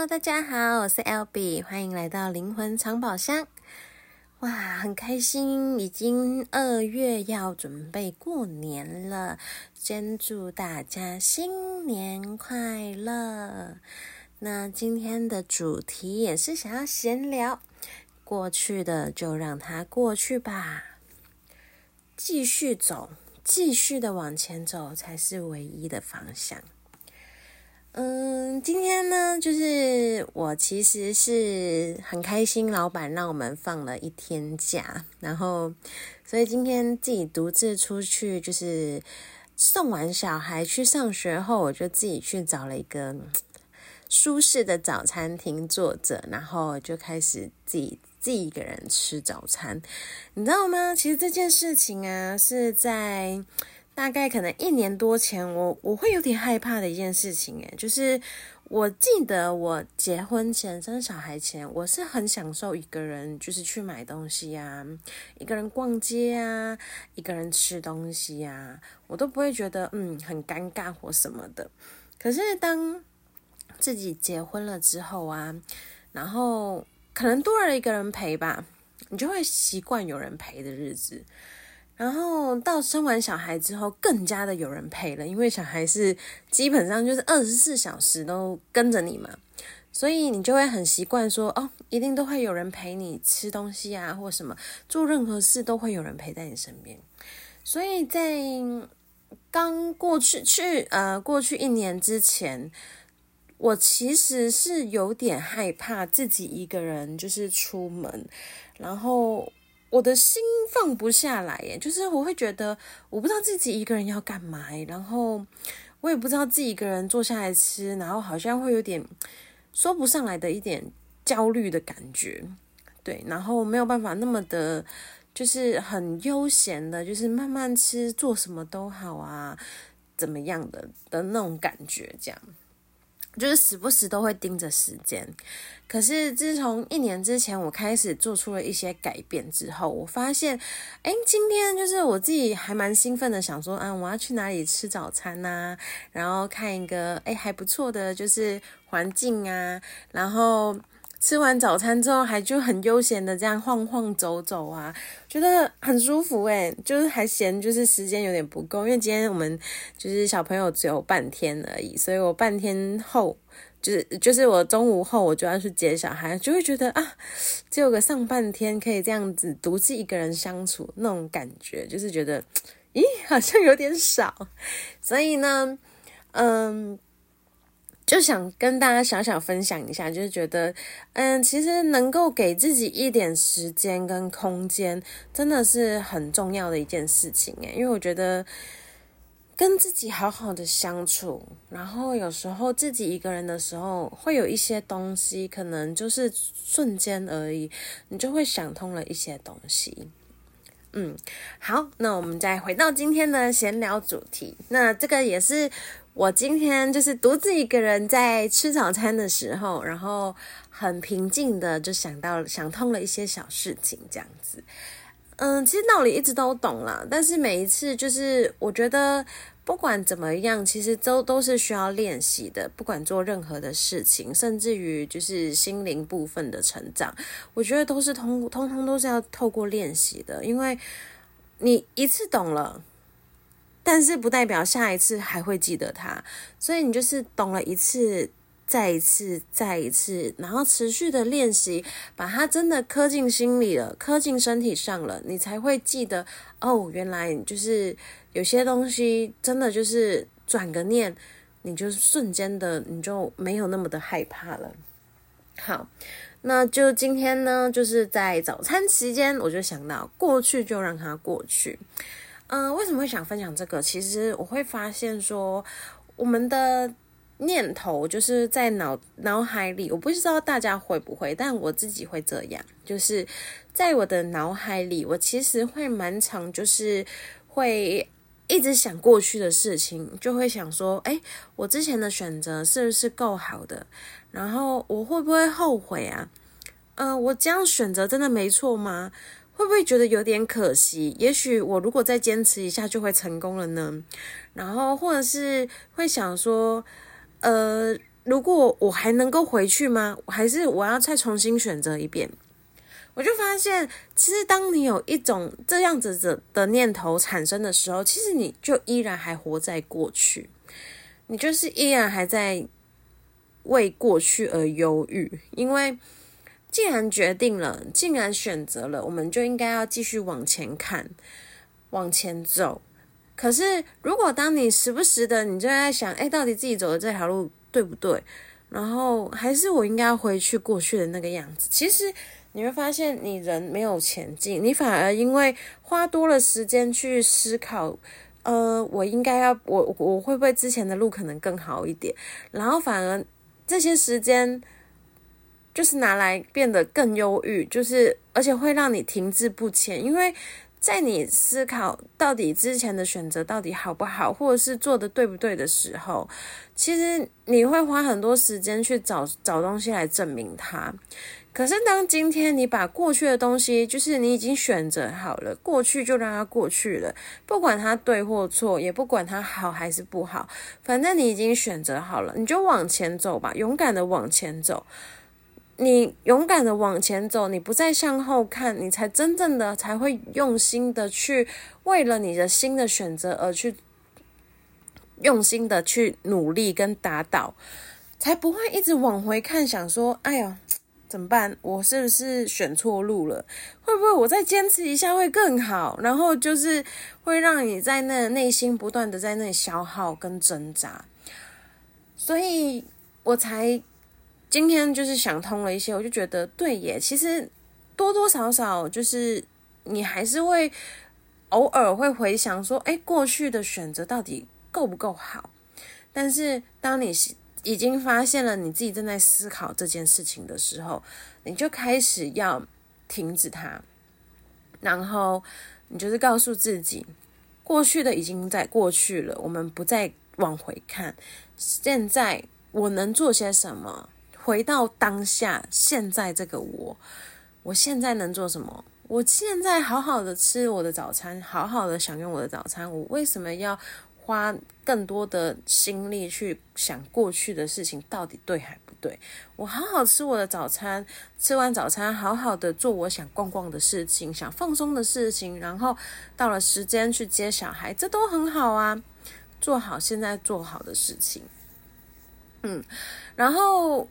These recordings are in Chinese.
Hello， 大家好，我是 Albee， 欢迎来到灵魂藏宝箱。哇，很开心，已经2月要准备过年了，先祝大家新年快乐。那今天的主题也是想要闲聊，过去的就让它过去吧，继续走，继续的往前走才是唯一的方向。今天呢，就是我其实是很开心，老板让我们放了1天假，然后所以今天自己独自出去，就是送完小孩去上学后，我就自己去找了一个舒适的早餐厅坐着，然后就开始自己一个人吃早餐。你知道吗？其实这件事情啊，是在大概可能1年多前，我会有点害怕的一件事情耶，就是我记得我结婚前生小孩前，我是很享受一个人就是去买东西啊，一个人逛街啊，一个人吃东西啊，我都不会觉得很尴尬或什么的。可是当自己结婚了之后啊，然后可能多了一个人陪吧，你就会习惯有人陪的日子。然后到生完小孩之后更加的有人陪了，因为小孩是基本上就是24小时都跟着你嘛，所以你就会很习惯说一定都会有人陪你吃东西啊，或什么做任何事都会有人陪在你身边。所以在刚过去1年之前，我其实是有点害怕自己一个人就是出门，然后我的心放不下来耶，就是我会觉得我不知道自己一个人要干嘛耶，然后我也不知道自己一个人坐下来吃，然后好像会有点说不上来的一点焦虑的感觉，对，然后没有办法那么的就是很悠闲的，就是慢慢吃，做什么都好啊，怎么样的那种感觉，这样就是时不时都会盯着时间。可是自从1年之前我开始做出了一些改变之后，我发现今天就是我自己还蛮兴奋的，想说我要去哪里吃早餐啊，然后看一个还不错的就是环境啊，然后吃完早餐之后还就很悠闲的这样晃晃走走啊，觉得很舒服就是还嫌就是时间有点不够，因为今天我们就是小朋友只有半天而已，所以我半天后就是我中午后我就要去接小孩，就会觉得只有个上半天可以这样子独自一个人相处，那种感觉就是觉得好像有点少，所以呢就想跟大家小小分享一下，就是觉得其实能够给自己一点时间跟空间真的是很重要的一件事情因为我觉得跟自己好好的相处，然后有时候自己一个人的时候会有一些东西可能就是瞬间而已，你就会想通了一些东西。好，那我们再回到今天的闲聊主题。那这个也是我今天就是独自一个人在吃早餐的时候，然后很平静的就想通了一些小事情这样子。其实道理一直都懂啦，但是每一次就是我觉得不管怎么样，其实都是需要练习的，不管做任何的事情，甚至于就是心灵部分的成长，我觉得都是通通都是要透过练习的，因为你一次懂了，但是不代表下一次还会记得它，所以你就是懂了一次再一次再一次，然后持续的练习，把它真的刻进心里了，刻进身体上了，你才会记得原来就是有些东西真的就是转个念，你就瞬间的你就没有那么的害怕了。好，那就今天呢，就是在早餐期间，我就想到过去就让它过去。为什么会想分享这个？其实我会发现说，我们的念头就是在脑海里，我不知道大家会不会，但我自己会这样，就是在我的脑海里，我其实会蛮常就是会一直想过去的事情，就会想说我之前的选择是不是够好的，然后我会不会后悔啊？我这样选择真的没错吗？会不会觉得有点可惜？也许我如果再坚持一下就会成功了呢？然后或者是会想说如果我还能够回去吗？还是我要再重新选择一遍？我就发现，其实当你有一种这样子的念头产生的时候，其实你就依然还活在过去，你就是依然还在为过去而忧郁。因为既然决定了，既然选择了，我们就应该要继续往前看，往前走。可是如果当你时不时的你就在想，到底自己走的这条路对不对？然后还是我应该要回去过去的那个样子。其实你会发现，你人没有前进，你反而因为花多了时间去思考，我应该要我会不会之前的路可能更好一点？然后反而这些时间就是拿来变得更忧郁，就是而且会让你停滞不前，因为在你思考到底之前的选择到底好不好，或者是做的对不对的时候，其实你会花很多时间去找东西来证明它。可是当今天你把过去的东西，就是你已经选择好了，过去就让它过去了，不管它对或错，也不管它好还是不好，反正你已经选择好了，你就往前走吧，勇敢的往前走。你勇敢的往前走，你不再向后看，你才真正的才会用心的去为了你的新的选择而去用心的去努力跟打倒，才不会一直往回看，想说哎呀怎么办，我是不是选错路了，会不会我再坚持一下会更好，然后就是会让你在那内心不断的在那里消耗跟挣扎。所以我才今天就是想通了一些，我就觉得对耶，其实多多少少就是你还是会偶尔会回想说，过去的选择到底够不够好？但是当你已经发现了你自己正在思考这件事情的时候，你就开始要停止它，然后你就是告诉自己，过去的已经在过去了，我们不再往回看，现在我能做些什么？回到当下，现在这个我现在能做什么？我现在好好的吃我的早餐，好好的享用我的早餐，我为什么要花更多的心力去想过去的事情到底对还不对？我好好吃我的早餐，吃完早餐好好的做我想逛逛的事情，想放松的事情，然后到了时间去接小孩，这都很好啊，做好现在做好的事情。然后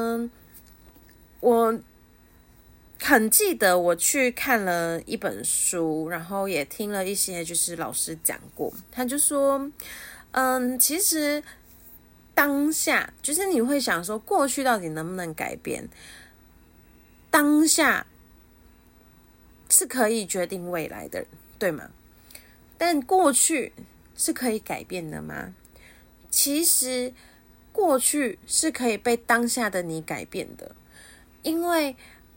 我很记得我去看了一本书，然后也听了一些就是老师讲过，他就说其实当下就是你会想说过去到底能不能改变，当下是可以决定未来的，对吗？但过去是可以改变的吗？其实过去是可以被当下的你改变的，因为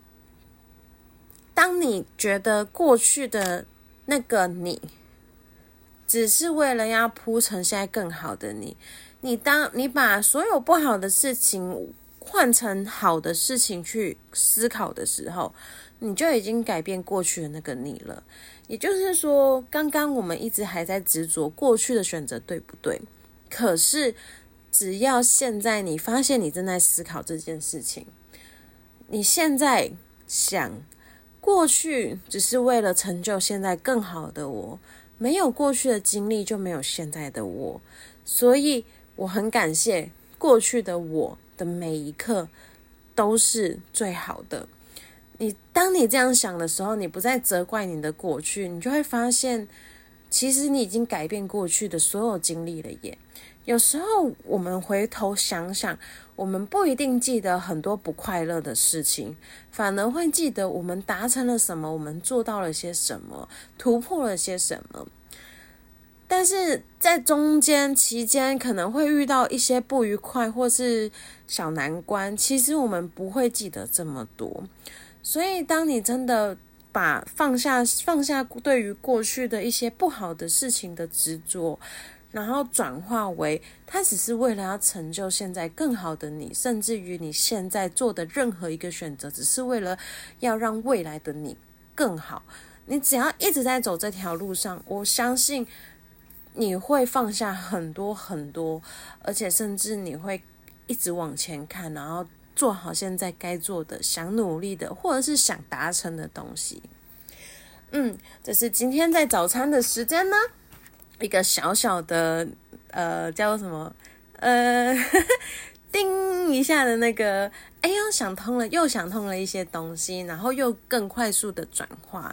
当你觉得过去的那个你只是为了要铺成现在更好的你把所有不好的事情换成好的事情去思考的时候，你就已经改变过去的那个你了。也就是说，刚刚我们一直还在执着过去的选择对不对，可是只要现在你发现你正在思考这件事情，你现在想过去只是为了成就现在更好的我，没有过去的经历就没有现在的我，所以我很感谢过去的我的每一刻都是最好的。当你这样想的时候，你不再责怪你的过去，你就会发现其实你已经改变过去的所有经历了耶。有时候我们回头想想，我们不一定记得很多不快乐的事情，反而会记得我们达成了什么，我们做到了些什么，突破了些什么。但是在期间可能会遇到一些不愉快或是小难关，其实我们不会记得这么多。所以当你真的把放下对于过去的一些不好的事情的执着，然后转化为它只是为了要成就现在更好的你，甚至于你现在做的任何一个选择只是为了要让未来的你更好，你只要一直在走这条路上，我相信你会放下很多很多，而且甚至你会一直往前看，然后做好现在该做的、想努力的，或者是想达成的东西。这是今天在早餐的时间呢，一个小小的叫做什么叮一下的那个，又想通了一些东西，然后又更快速的转化。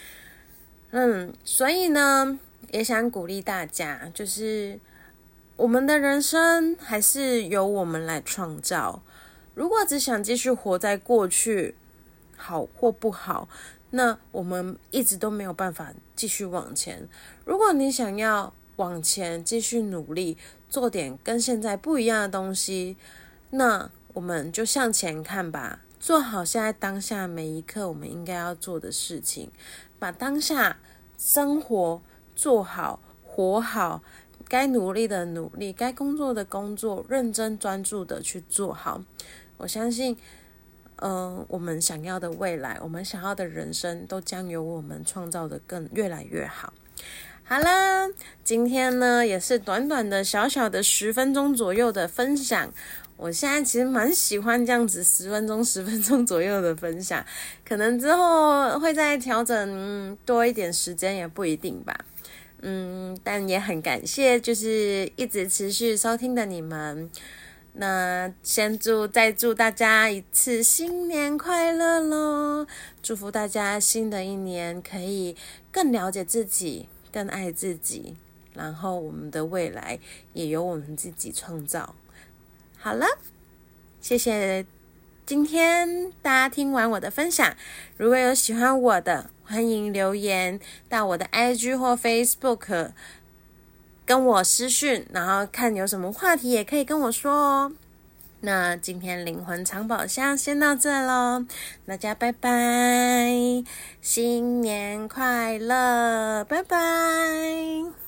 所以呢，也想鼓励大家，就是我们的人生还是由我们来创造。如果只想继续活在过去，好或不好，那我们一直都没有办法继续往前。如果你想要往前继续努力，做点跟现在不一样的东西，那我们就向前看吧，做好现在当下每一刻我们应该要做的事情，把当下生活做好，活好，该努力的努力，该工作的工作，认真专注的去做好。我相信我们想要的未来，我们想要的人生都将由我们创造的越来越好。好啦，今天呢也是短短的小小的10分钟左右的分享。我现在其实蛮喜欢这样子10分钟左右的分享，可能之后会再调整多一点时间也不一定吧。但也很感谢就是一直持续收听的你们。那再祝大家一次新年快乐咯，祝福大家新的一年可以更了解自己，更爱自己，然后我们的未来也由我们自己创造。好了，谢谢今天大家听完我的分享。如果有喜欢我的，欢迎留言到我的 IG 或 Facebook跟我私讯，然后看有什么话题也可以跟我说哦。那今天灵魂藏宝箱先到这咯，大家拜拜，新年快乐，拜拜。